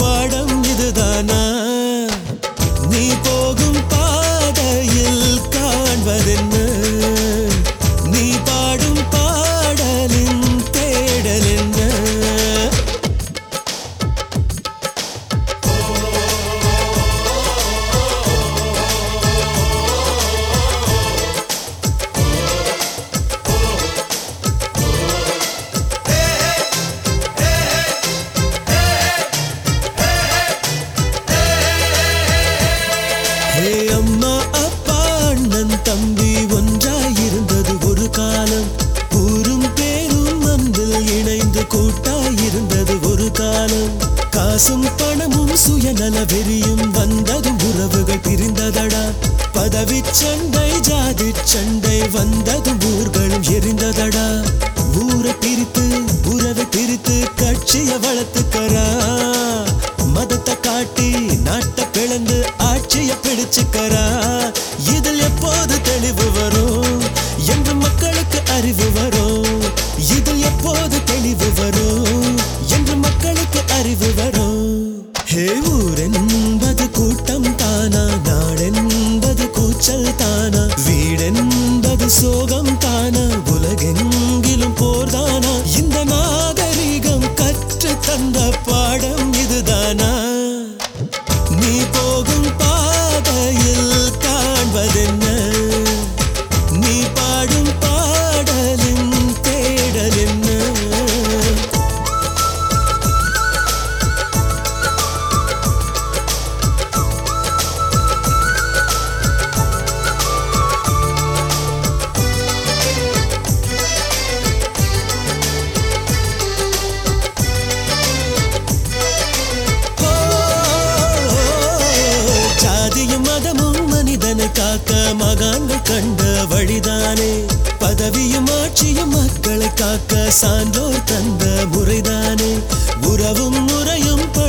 பாடம் இதுதானா நீ போகும் பாதையில் காண்பதென்ன நீ பாடும் பாடலின் தேடல் என்ன அம்மா அப்பா அண்ணன் தம்பி ஒன்றாயிருந்தது ஒரு காலம் ஊரும் பேரும் அன்பில் இணைந்து கூட்டாயிருந்தது ஒரு காலம் காசும் பணமும் சுயநல வெறியும் வந்ததும் உறவுகள் பிரிந்ததடா பதவி சண்டை ஜாதி சண்டை வந்ததும் ஊர்களும் எரிந்ததடா ஊரை பிரித்து உறவை பிரித்து கட்சியை வளர்த்துக்கறா மதத்தை காட்டி நாட்டை பிளந்து ஆட்சியை பிடிச்சுக்கறா இதில் எப்போது தெளிவு வரும் என்று மக்களுக்கு அறிவு வரும் இதில் எப்போது தெளிவு வரும் என்று மக்களுக்கு அறிவு வரும் ஹே ஊரென்பது கூட்டம் தானா நாடென்பது கூச்சல் தானா வீடென்பது சோகம் தானா உலகெங்கிலும் போர்தானா இந்த நாகரிகம் கற்று தந்த பாடம் இதுதானா நீ போகும் பாதையில் காண்பதென்ன நீ பாடும் பாடலின் தேடல் என்ன ஜாதியும் மதமும் மனிதனை காக்க மகான்கள் கண்ட வழிதானே பதவியும் ஆட்சியும் மக்களை காக்க சான்றோர் தந்த முறைதானே உறவும் முறையும்